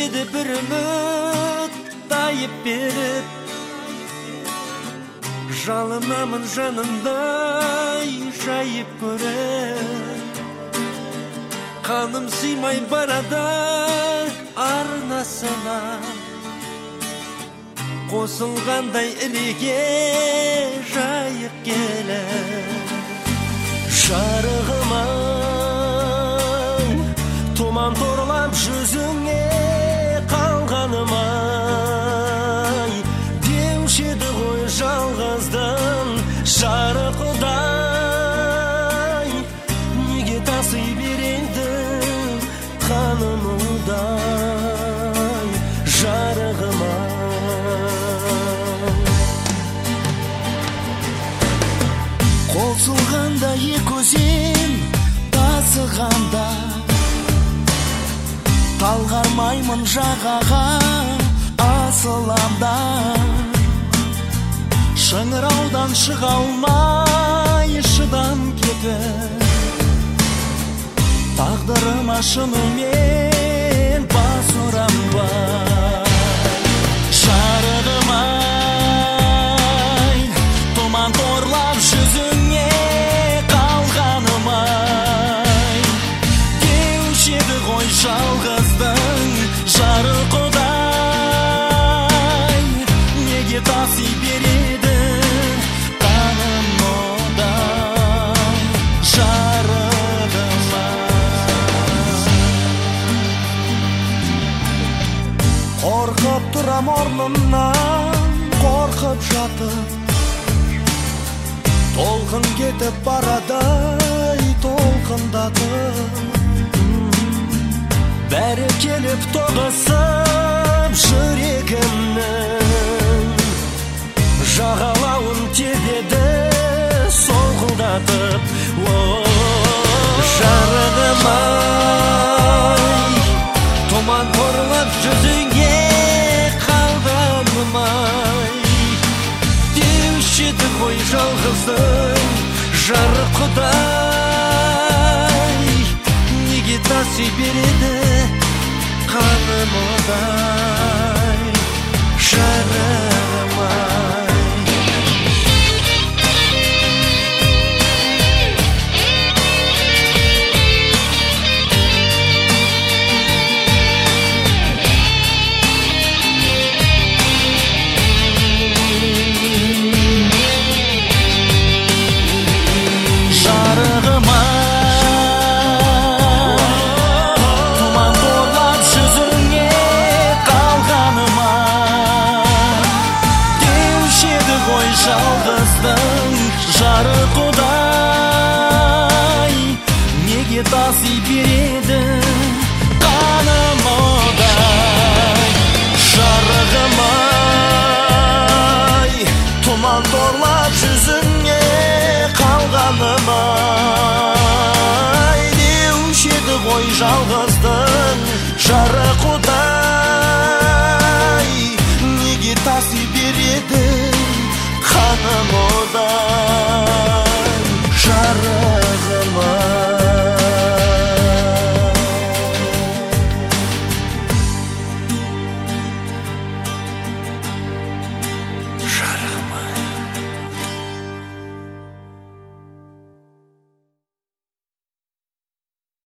еді бір үміт тайып беріп, жалынамын жанымдай жайып көріп. Қаным сыймай барады арнасына, қосылғандай іреге жайып келіп. Жарығым-ай, тұман торлап жүзіңе қалғаным-ай, деуші еді ғой жалғыздың жарықтай. Неге таси береді қанымдай, жарығым-ай. Қосылғанда екі өзен тасығанда, талғармаймын жағаға асыламда. Шыңыраудан шыға алмай шыдам кетіп, тағдырыма шынымен бас ұрам ба. Жарығым-ай, тұман торлап жүзіңе қалғаным-ай, деуші еді ғой жалғыздың жарықтай. Неге таси береді қанымдай, жарығым-ай. Қорқып тұрам орнымнан, қорқып жатып, толқын кетіп барадай толқындатып. Бәрі келіп тоғысып жүрегімнің, жағалауын тебеді солқылдатып. Жарығым-ай, тұман торлап жүзіңе қалғаным-ай, деуші еді ғой жалғыздың жарықтай. Неге таси береді қанымдай, жарығым-ай. Жалғыздың жарықтай, неге таси береді қанымдай, жарығым-ай, тұман торлап жүзіңе қалғаным-ай, деуші еді ғой жалғыздың жарықтай. Неге таси береді қаным